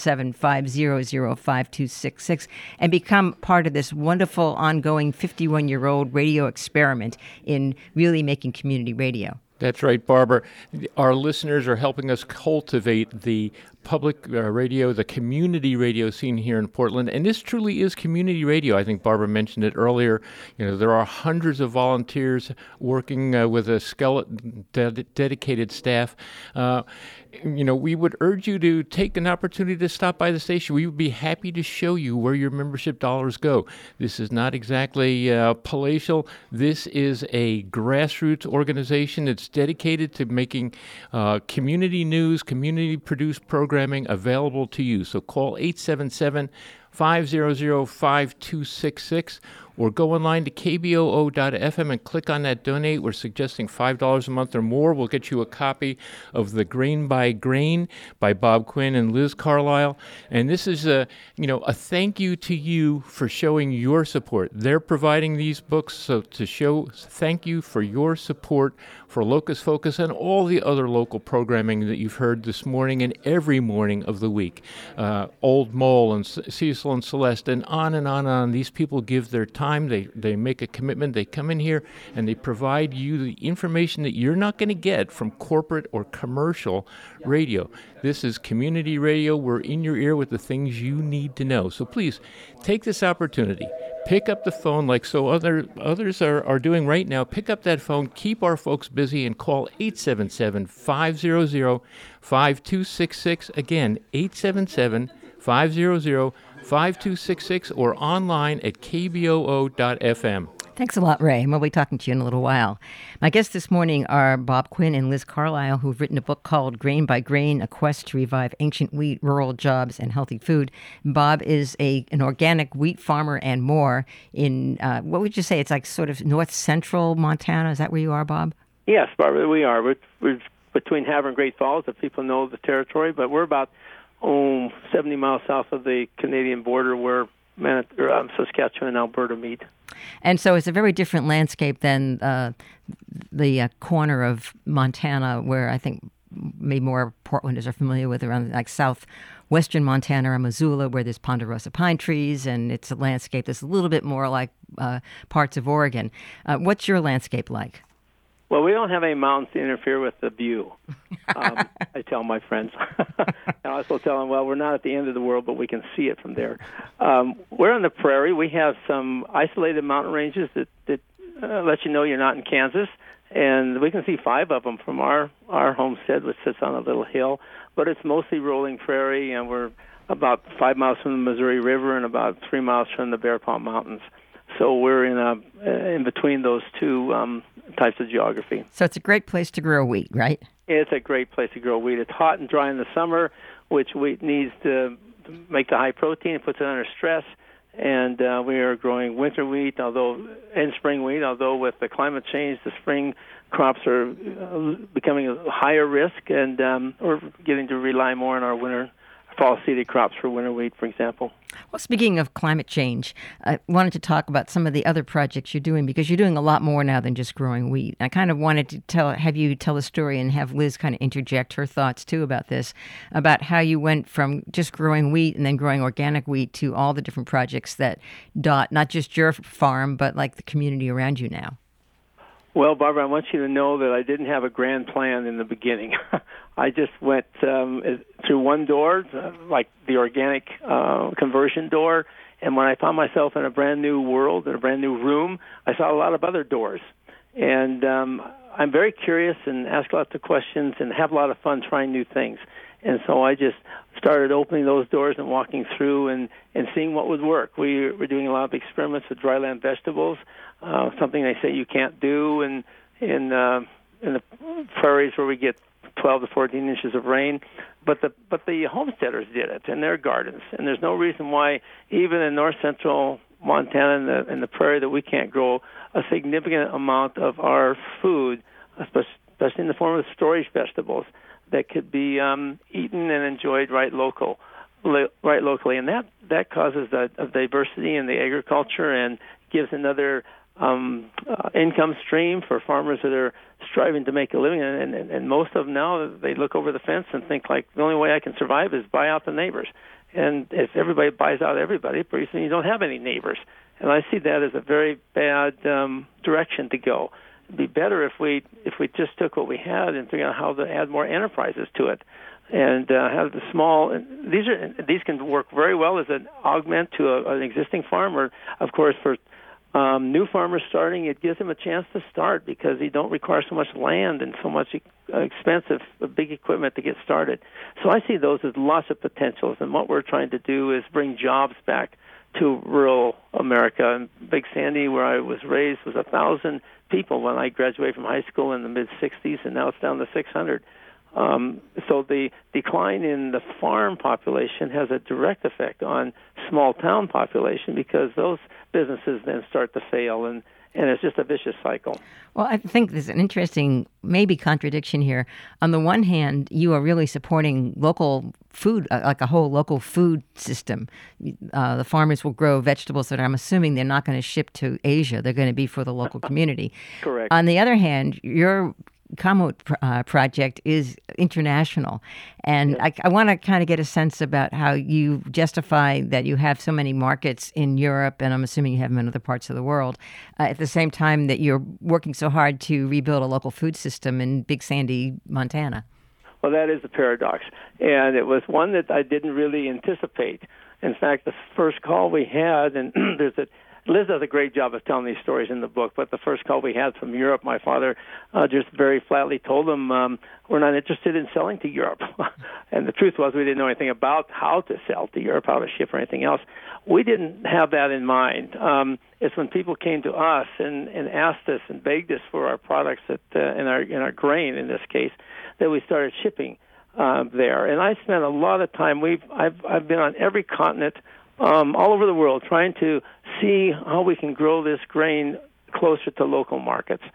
877-500-5266 and become part of this wonderful, ongoing 51-year-old radio experiment in really making community radio. That's right, Barbara. Our listeners are helping us cultivate the public radio, the community radio scene here in Portland. And this truly is community radio. I think Barbara mentioned it earlier. There are hundreds of volunteers working with a skeleton dedicated staff. We would urge you to take an opportunity to stop by the station. We would be happy to show you where your membership dollars go. This is not exactly palatial. This is a grassroots organization. It's dedicated to making community news, community-produced programming available to you. So call 877-500-5266 or go online to kboo.fm and click on that donate. We're suggesting $5 a month or more. We'll get you a copy of the Grain by Grain by Bob Quinn and Liz Carlisle. And this is a thank you to you for showing your support. They're providing these books, so to show thank you for your support for Locus Focus and all the other local programming that you've heard this morning and every morning of the week. Old Mole and Cecil and Celeste and on and on and on. These people give their time. They make a commitment. They come in here and they provide you the information that you're not going to get from corporate or commercial radio. This is community radio. We're in your ear with the things you need to know. So please take this opportunity. Pick up the phone like others are doing right now. Pick up that phone. Keep our folks busy and call 877-500-5266. Again, 877-500-5266 or online at kboo.fm. Thanks a lot, Ray. We'll be talking to you in a little while. My guests this morning are Bob Quinn and Liz Carlisle, who've written a book called Grain by Grain, A Quest to Revive Ancient Wheat, Rural Jobs, and Healthy Food. Bob is an organic wheat farmer and more in, what would you say, it's like sort of north central Montana. Is that where you are, Bob? Yes, Barbara, we are. We're between Havre and Great Falls, if people know the territory, but we're about 70 miles south of the Canadian border where Saskatchewan and Alberta meet. And so it's a very different landscape than the corner of Montana, where I think maybe more Portlanders are familiar with, around like southwestern Montana or Missoula, where there's ponderosa pine trees, and it's a landscape that's a little bit more like parts of Oregon. What's your landscape like? Well, we don't have any mountains to interfere with the view. I tell my friends. I also tell them, well, we're not at the end of the world, but we can see it from there. We're on the prairie. We have some isolated mountain ranges that let you know you're not in Kansas, and we can see 5 of them from our homestead, which sits on a little hill. But it's mostly rolling prairie, and we're about 5 miles from the Missouri River and about 3 miles from the Bear Paw Mountains. So we're in between those two types of geography. So it's a great place to grow wheat, right? It's a great place to grow wheat. It's hot and dry in the summer, which wheat needs to make the high protein. It puts it under stress. And we are growing winter wheat, and spring wheat, although with the climate change, the spring crops are becoming a higher risk, and we're getting to rely more on our fall-seeded crops for winter wheat, for example. Well, speaking of climate change, I wanted to talk about some of the other projects you're doing, because you're doing a lot more now than just growing wheat. I kind of wanted to have you tell a story and have Liz kind of interject her thoughts, too, about this, about how you went from just growing wheat and then growing organic wheat to all the different projects that dot not just your farm, but like the community around you now. Well, Barbara, I want you to know that I didn't have a grand plan in the beginning. I just went through one door, like the organic conversion door, and when I found myself in a brand new world, in a brand new room, I saw a lot of other doors. And I'm very curious and ask lots of questions and have a lot of fun trying new things. And so I just started opening those doors and walking through and seeing what would work. We're doing a lot of experiments with dryland vegetables, something they say you can't do in the prairies where we get 12 to 14 inches of rain. But the homesteaders did it in their gardens, and there's no reason why even in north central Montana and the prairie that we can't grow a significant amount of our food, especially in the form of storage vegetables, that could be eaten and enjoyed right locally, and that causes a diversity in the agriculture and gives another income stream for farmers that are striving to make a living. And most of them now, they look over the fence and think, like, the only way I can survive is buy out the neighbors. And if everybody buys out everybody, pretty soon you don't have any neighbors. And I see that as a very bad direction to go. It'd be better if we just took what we had and figured out how to add more enterprises to it, and have the small. These can work very well as an augment to an existing farm, or of course for new farmers starting, it gives them a chance to start because you don't require so much land and so much expensive big equipment to get started. So I see those as lots of potentials, and what we're trying to do is bring jobs back to rural America. And Big Sandy, where I was raised, was 1,000 people when I graduated from high school in the mid-'60s, and now it's down to 600. So the decline in the farm population has a direct effect on small town population because those businesses then start to fail, and it's just a vicious cycle. Well, I think there's an interesting maybe contradiction here. On the one hand, you are really supporting local food, like a whole local food system. The farmers will grow vegetables that I'm assuming they're not going to ship to Asia. They're going to be for the local community. Correct. On the other hand, your Kamut project is international. And yes. I want to kind of get a sense about how you justify that you have so many markets in Europe, and I'm assuming you have them in other parts of the world, at the same time that you're working so hard to rebuild a local food system in Big Sandy, Montana. Well, that is a paradox, and it was one that I didn't really anticipate. In fact, the first call we had, and Liz does a great job of telling these stories in the book, but the first call we had from Europe, my father just very flatly told them, we're not interested in selling to Europe. And the truth was we didn't know anything about how to sell to Europe, how to ship or anything else. We didn't have that in mind. It's when people came to us and asked us and begged us for our products in our grain, in this case, that we started shipping there. And I spent a lot of time. I've been on every continent, all over the world, trying to see how we can grow this grain closer to local markets.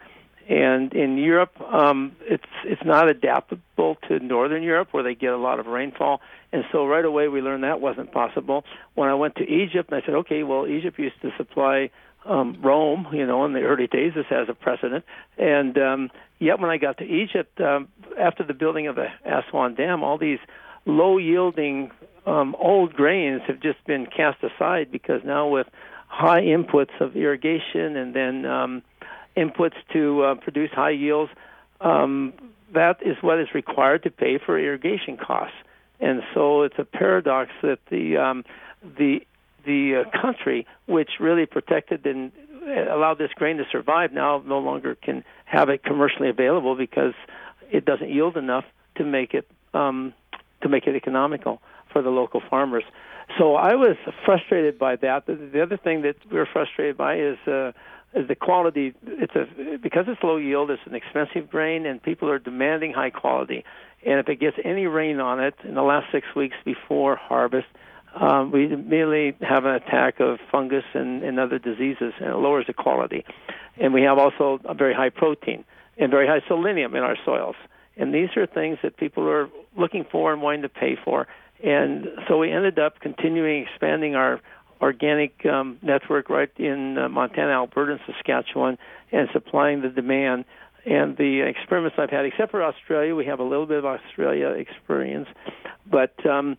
And in Europe, it's not adaptable to Northern Europe where they get a lot of rainfall. And so right away we learned that wasn't possible. When I went to Egypt, I said, okay, well, Egypt used to supply Rome, in the early days. This has a precedent. And yet when I got to Egypt, after the building of the Aswan Dam, all these low-yielding old grains have just been cast aside because now with high inputs of irrigation and then inputs to produce high yields, that is what is required to pay for irrigation costs. And so it's a paradox that the country, which really protected and allowed this grain to survive, now no longer can have it commercially available because it doesn't yield enough to make it economical for the local farmers. So I was frustrated by that. The other thing that we were frustrated by is the quality. Because it's low yield, it's an expensive grain, and people are demanding high quality. And if it gets any rain on it in the last 6 weeks before harvest, we immediately have an attack of fungus and other diseases, and it lowers the quality. And we have also a very high protein and very high selenium in our soils. And these are things that people are looking for and wanting to pay for. And so we ended up continuing expanding our organic network right in Montana, Alberta, and Saskatchewan, and supplying the demand. And the experiments I've had, except for Australia, we have a little bit of Australia experience, but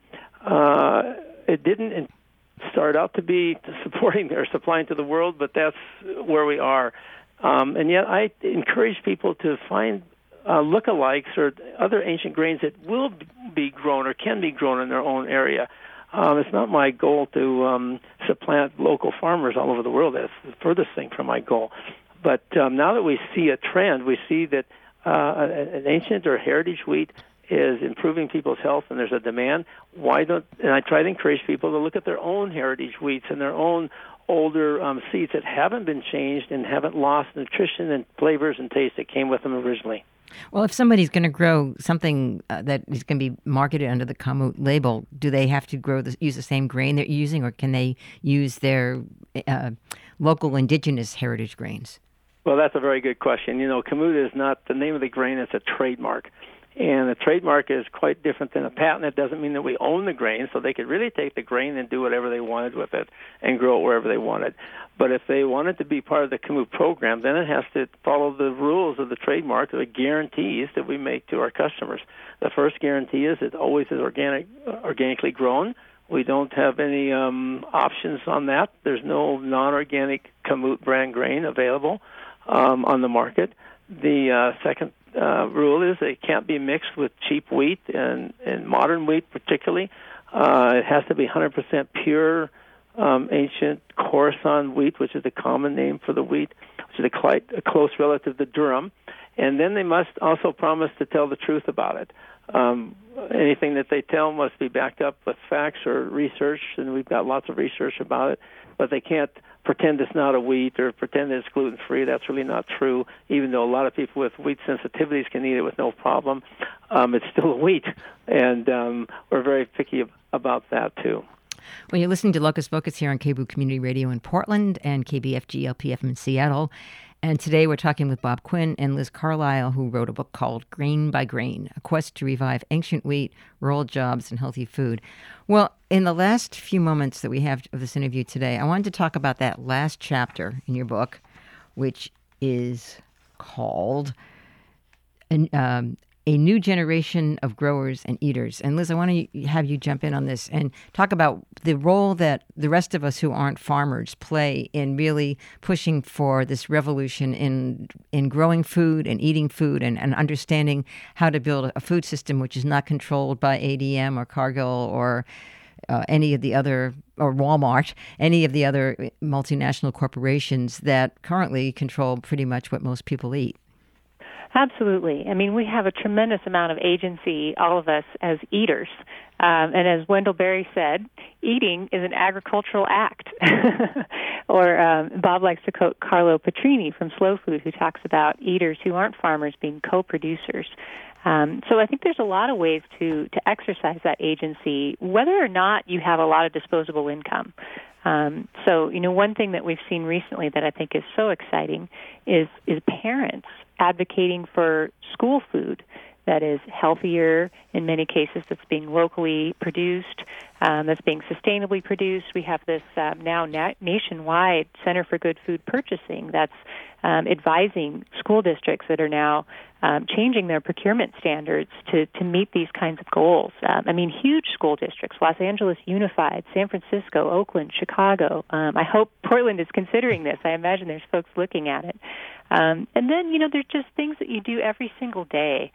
it didn't start out to be supporting or supplying to the world, but that's where we are. And yet I encourage people to find lookalikes or other ancient grains that will be grown or can be grown in their own area. It's not my goal to supplant local farmers all over the world. That's the furthest thing from my goal. But now that we see a trend, we see that an ancient or heritage wheat is improving people's health and there's a demand. And I try to encourage people to look at their own heritage wheats and their own older seeds that haven't been changed and haven't lost nutrition and flavors and taste that came with them originally. Well, if somebody's going to grow something that is going to be marketed under the Kamut label, do they have to use the same grain they're using, or can they use their local indigenous heritage grains? Well, that's a very good question. Kamut is not the name of the grain; it's a trademark. And a trademark is quite different than a patent. It doesn't mean that we own the grain, so they could really take the grain and do whatever they wanted with it and grow it wherever they wanted. But if they wanted to be part of the Kamut program, then it has to follow the rules of the trademark, the guarantees that we make to our customers. The first guarantee is it always is organically grown. We don't have any options on that. There's no non-organic Kamut brand grain available on the market. The second rule is it can't be mixed with cheap wheat and modern wheat particularly. It has to be 100% pure ancient Khorasan wheat, which is the common name for the wheat, which is a close relative to durum. And then they must also promise to tell the truth about it. Anything that they tell must be backed up with facts or research, and we've got lots of research about it. But they can't pretend it's not a wheat or pretend it's gluten-free. That's really not true, even though a lot of people with wheat sensitivities can eat it with no problem. It's still a wheat, and we're very picky about that, too. Well, you're listening to Locus Focus here on KBOO Community Radio in Portland and KBFG LPFM in Seattle. And today we're talking with Bob Quinn and Liz Carlisle, who wrote a book called Grain by Grain, A Quest to Revive Ancient Wheat, Rural Jobs, and Healthy Food. Well, in the last few moments that we have of this interview today, I wanted to talk about that last chapter in your book, which is called A New Generation of Growers and Eaters. And Liz, I want to have you jump in on this and talk about the role that the rest of us who aren't farmers play in really pushing for this revolution in growing food and eating food and understanding how to build a food system which is not controlled by ADM or Cargill or any of the other, or Walmart, any of the other multinational corporations that currently control pretty much what most people eat. Absolutely. I mean, we have a tremendous amount of agency, all of us, as eaters. And as Wendell Berry said, eating is an agricultural act. Or Bob likes to quote Carlo Petrini from Slow Food, who talks about eaters who aren't farmers being co-producers. So I think there's a lot of ways to exercise that agency, whether or not you have a lot of disposable income. So, one thing that we've seen recently that I think is so exciting is parents advocating for school food that is healthier in many cases, that's being locally produced, that's being sustainably produced. We have this now nationwide Center for Good Food Purchasing that's advising school districts that are now changing their procurement standards to meet these kinds of goals. Huge school districts, Los Angeles Unified, San Francisco, Oakland, Chicago. I hope Portland is considering this. I imagine there's folks looking at it. And then, there's just things that you do every single day.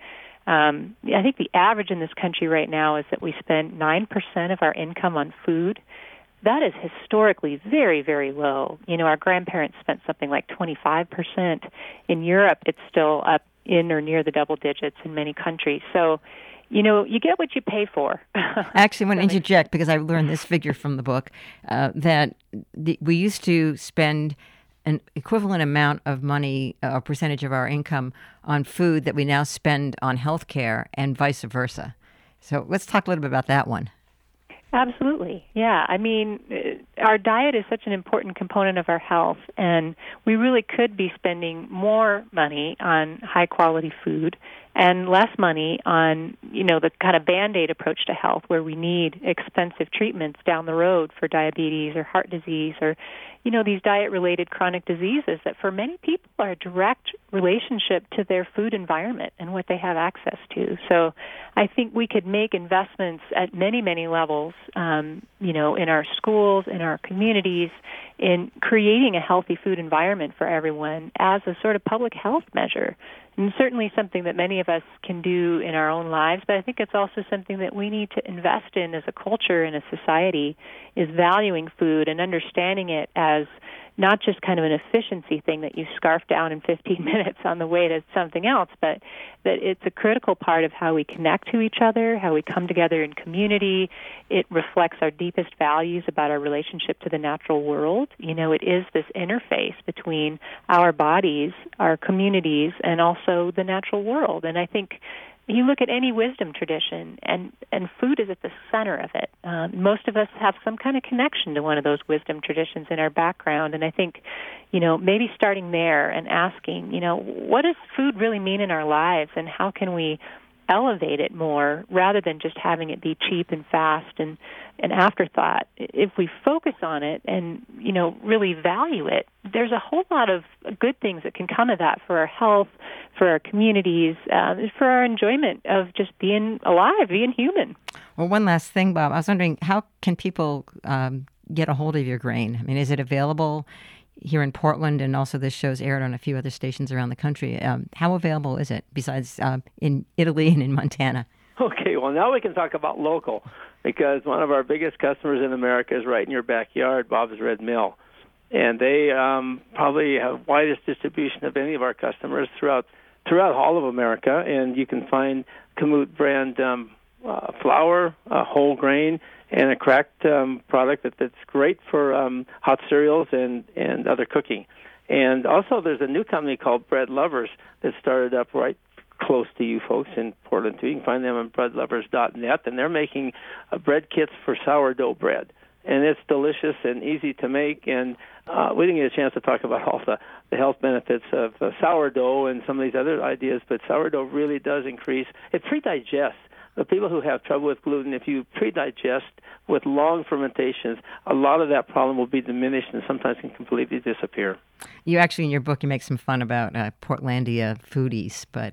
I think the average in this country right now is that we spend 9% of our income on food. That is historically very, very low. Our grandparents spent something like 25%. In Europe, it's still up in or near the double digits in many countries. So, you get what you pay for. Actually, I want to interject because I learned this figure from the book, that we used to spend an equivalent amount of money, a percentage of our income, on food that we now spend on health care and vice versa. So let's talk a little bit about that one. Absolutely. Yeah. Our diet is such an important component of our health, and we really could be spending more money on high-quality food and less money on, the kind of Band-Aid approach to health where we need expensive treatments down the road for diabetes or heart disease or, these diet-related chronic diseases that for many people are a direct relationship to their food environment and what they have access to. So I think we could make investments at many, many levels, in our schools, in our communities, in creating a healthy food environment for everyone as a sort of public health measure. And certainly something that many of us can do in our own lives, but I think it's also something that we need to invest in as a culture and a society, is valuing food and understanding it as not just kind of an efficiency thing that you scarf down in 15 minutes on the way to something else, but that it's a critical part of how we connect to each other, how we come together in community. It reflects our deepest values about our relationship to the natural world. It is this interface between our bodies, our communities, and also the natural world. And I think you look at any wisdom tradition, and food is at the center of it. Most of us have some kind of connection to one of those wisdom traditions in our background, and I think, maybe starting there and asking, what does food really mean in our lives, and how can we elevate it more rather than just having it be cheap and fast and an afterthought. If we focus on it and, really value it, there's a whole lot of good things that can come of that for our health, for our communities, for our enjoyment of just being alive, being human. Well, one last thing, Bob. I was wondering, how can people get a hold of your grain? Is it available here in Portland, and also this show's aired on a few other stations around the country? How available is it besides in Italy and in Montana? Okay, well, now we can talk about local, because one of our biggest customers in America is right in your backyard, Bob's Red Mill. And they probably have widest distribution of any of our customers throughout all of America. And you can find Kamut brand flour, whole grain, and a cracked product that's great for hot cereals and other cooking. And also there's a new company called Bread Lovers that started up right close to you folks in Portland, too. You can find them on breadlovers.net, and they're making bread kits for sourdough bread. And it's delicious and easy to make, and we didn't get a chance to talk about all the health benefits of sourdough and some of these other ideas, but sourdough really does increase. It pre-digests. The people who have trouble with gluten, if you pre-digest with long fermentations, a lot of that problem will be diminished and sometimes can completely disappear. You actually, in your book, you make some fun about Portlandia foodies, but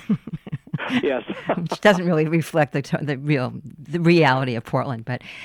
yes, which doesn't really reflect the reality of Portland.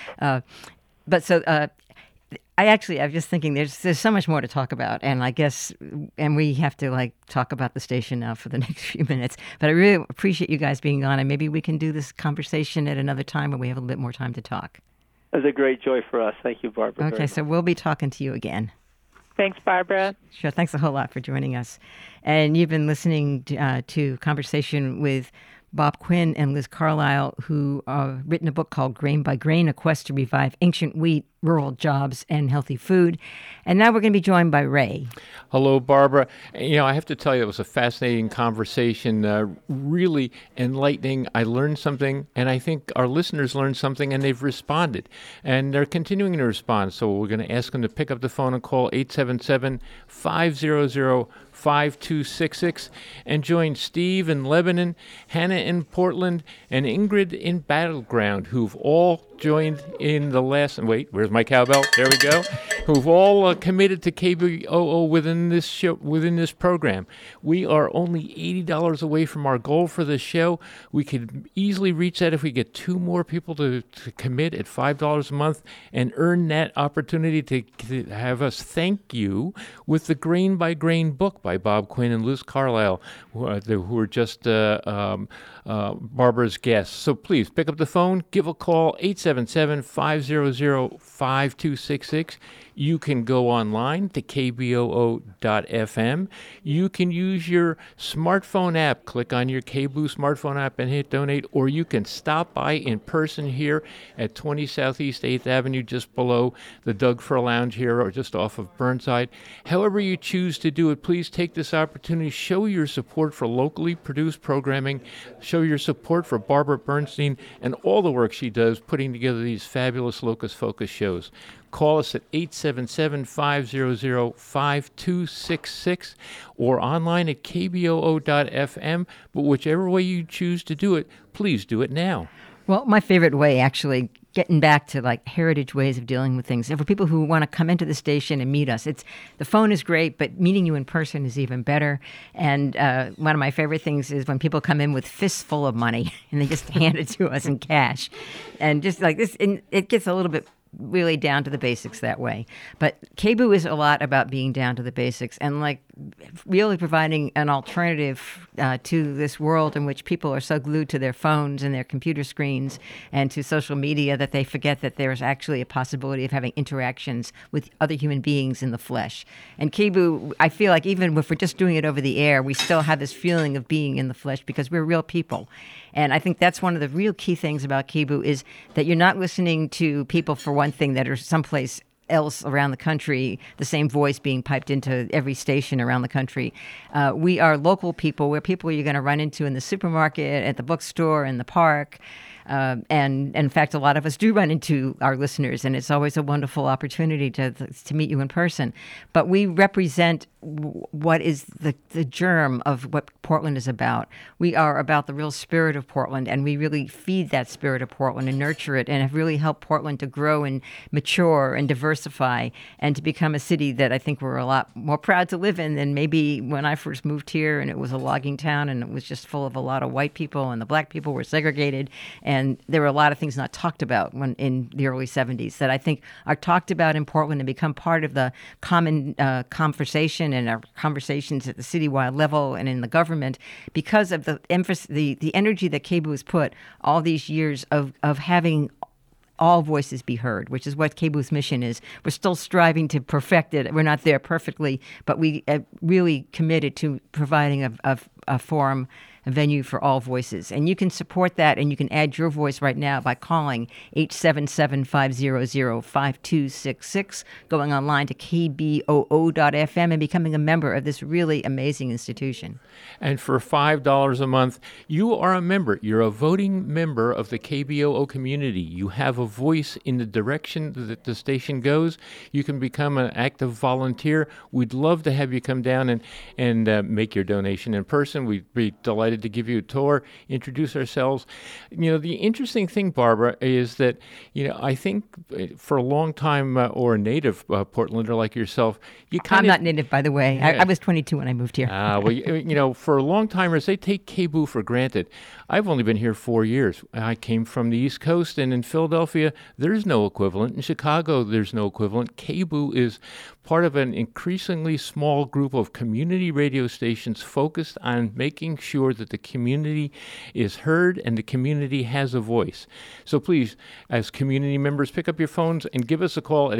But so I was just thinking there's so much more to talk about, and I guess we have to talk about the station now for the next few minutes. But I really appreciate you guys being on, and maybe we can do this conversation at another time when we have a little bit more time to talk. It was a great joy for us. Thank you, Barbara. Okay, so we'll be talking to you again. Thanks, Barbara. Sure, thanks a whole lot for joining us. And you've been listening to conversation with Bob Quinn and Liz Carlisle, who written a book called Grain by Grain, A Quest to Revive Ancient Wheat, Rural Jobs, and Healthy Food. And now we're going to be joined by Ray. Hello, Barbara. I have to tell you, it was a fascinating conversation, really enlightening. I learned something, and I think our listeners learned something, and they've responded. And they're continuing to respond, so we're going to ask them to pick up the phone and call 877-500 877-520-5266 and join Steve in Lebanon, Hannah in Portland, and Ingrid in Battleground, who've all joined in the last, wait, where's my cowbell? There we go. Who've all committed to KBOO within this show, within this program. We are only $80 away from our goal for this show. We could easily reach that if we get 2 more people to commit at $5 a month and earn that opportunity to have us thank you with the Grain by Grain book by Bob Quinn and Liz Carlisle, who are just Barbara's guests. So please pick up the phone, give a call, 877-500-5266. You can go online to kboo.fm. You can use your smartphone app. Click on your KBOO smartphone app and hit donate, or you can stop by in person here at 20 Southeast 8th Avenue, just below the Doug Fur Lounge here, or just off of Burnside. However you choose to do it, please take this opportunity. Show your support for locally produced programming. Show your support for Barbara Bernstein and all the work she does putting together these fabulous Locus Focus shows. Call us at 877-500-5266 or online at kboo.fm. But whichever way you choose to do it, please do it now. Well, my favorite way, actually, getting back to like heritage ways of dealing with things, and for people who want to come into the station and meet us, the phone is great, but meeting you in person is even better. And one of my favorite things is when people come in with fists full of money and they just hand it to us in cash, and just like this, and it gets a little bit really down to the basics that way. But KBOO is a lot about being down to the basics and like really providing an alternative to this world in which people are so glued to their phones and their computer screens and to social media that they forget that there's actually a possibility of having interactions with other human beings in the flesh. And KBOO, I feel like even if we're just doing it over the air, we still have this feeling of being in the flesh because we're real people. And I think that's one of the real key things about KBOO is that you're not listening to people, for one thing, that are someplace else around the country, the same voice being piped into every station around the country. We are local people. We're people you're going to run into in the supermarket, at the bookstore, in the park. And in fact, a lot of us do run into our listeners, and it's always a wonderful opportunity to meet you in person. But we represent what is the germ of what Portland is about. We are about the real spirit of Portland, and we really feed that spirit of Portland and nurture it, and have really helped Portland to grow and mature and diversify and to become a city that I think we're a lot more proud to live in than maybe when I first moved here and it was a logging town and it was just full of a lot of white people and the black people were segregated. And there were a lot of things not talked about when in the early 70s that I think are talked about in Portland and become part of the common conversation and our conversations at the citywide level and in the government because of the emphasis, the energy that KBOO has put all these years of having all voices be heard, which is what KBOO's mission is. We're still striving to perfect it. We're not there perfectly, but we are really committed to providing a forum, a venue for all voices. And you can support that, and you can add your voice right now by calling 877-500-5266, going online to kboo.fm, and becoming a member of this really amazing institution. And for $5 a month, you are a member. You're a voting member of the KBOO community. You have a voice in the direction that the station goes. You can become an active volunteer. We'd love to have you come down and make your donation in person. We'd be delighted to give you a tour, introduce ourselves. You know, the interesting thing, Barbara, is that, you know, I think for a long time, or a native Portlander like yourself, you kind I'm not native, by the way. Yeah. I was 22 when I moved here. Well, you know, for long-timers, they take KBOO for granted. I've only been here 4 years. I came from the East Coast, and in Philadelphia, there's no equivalent. In Chicago, there's no equivalent. KBOO is part of an increasingly small group of community radio stations focused on making sure that the community is heard and the community has a voice. So please, as community members, pick up your phones and give us a call at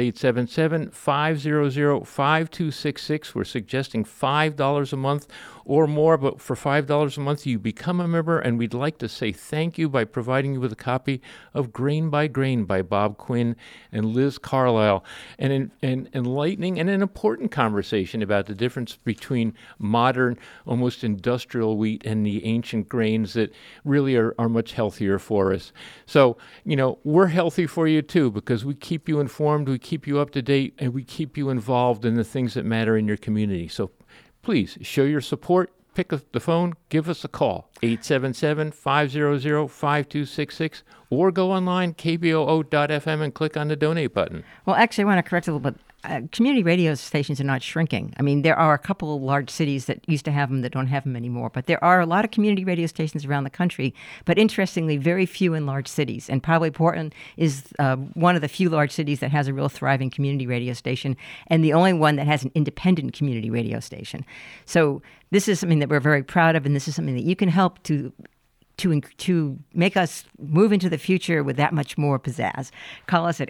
877-500-5266. We're suggesting $5 a month or more, but for $5 a month, you become a member, and we'd like to say thank you by providing you with a copy of Grain by Grain by Bob Quinn and Liz Carlisle, an enlightening and an important conversation about the difference between modern, almost industrial wheat and the ancient grains that really are much healthier for us. So, you know, we're healthy for you too, because we keep you informed, we keep you up to date, and we keep you involved in the things that matter in your community. So please show your support. Pick up the phone, give us a call, 877-500-5266, or go online, kboo.fm, and click on the donate button. Well, actually, I want to correct a little bit. Community radio stations are not shrinking. I mean, there are a couple of large cities that used to have them that don't have them anymore, but there are a lot of community radio stations around the country, but interestingly, very few in large cities. And probably Portland is one of the few large cities that has a real thriving community radio station, and the only one that has an independent community radio station. So this is something that we're very proud of, and this is something that you can help to make us move into the future with that much more pizzazz. Call us at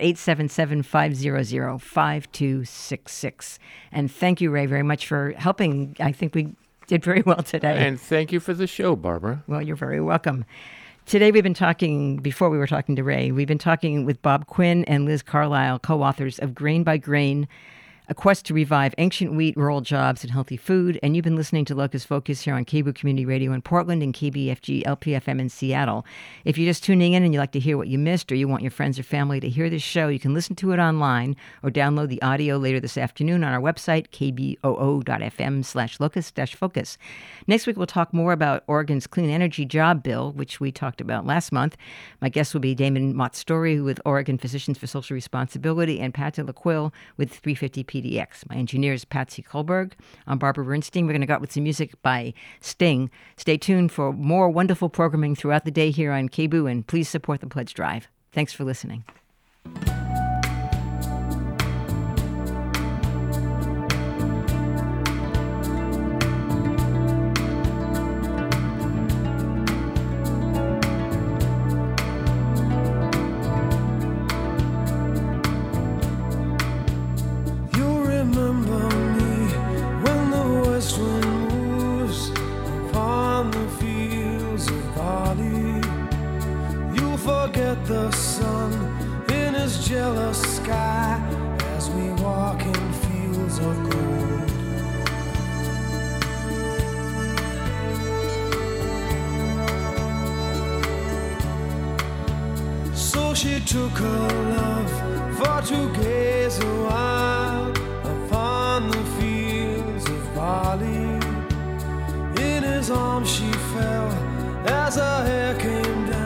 877-500-5266. And thank you, Ray, very much for helping. I think we did very well today. And thank you for the show, Barbara. Well, you're very welcome. Today we've been talking, before we were talking to Ray, we've been talking with Bob Quinn and Liz Carlisle, co-authors of Grain by Grain, A Quest to Revive Ancient Wheat, Rural Jobs, and Healthy Food. And you've been listening to Locust Focus here on KBOO Community Radio in Portland and KBFG LPFM in Seattle. If you're just tuning in and you'd like to hear what you missed, or you want your friends or family to hear this show, you can listen to it online or download the audio later this afternoon on our website, kboo.fm/locust-focus. Next week, we'll talk more about Oregon's Clean Energy Job Bill, which we talked about last month. My guest will be Damon Mott-Story with Oregon Physicians for Social Responsibility, and Pat DeLaquille with 350 PDX. My engineer is Patsy Kohlberg. I'm Barbara Bernstein. We're going to go out with some music by Sting. Stay tuned for more wonderful programming throughout the day here on KBOO, and please support the Pledge Drive. Thanks for listening. The sun in his jealous sky as we walk in fields of gold. So she took her love for to gaze a while upon the fields of barley. In his arms she fell as her hair came down.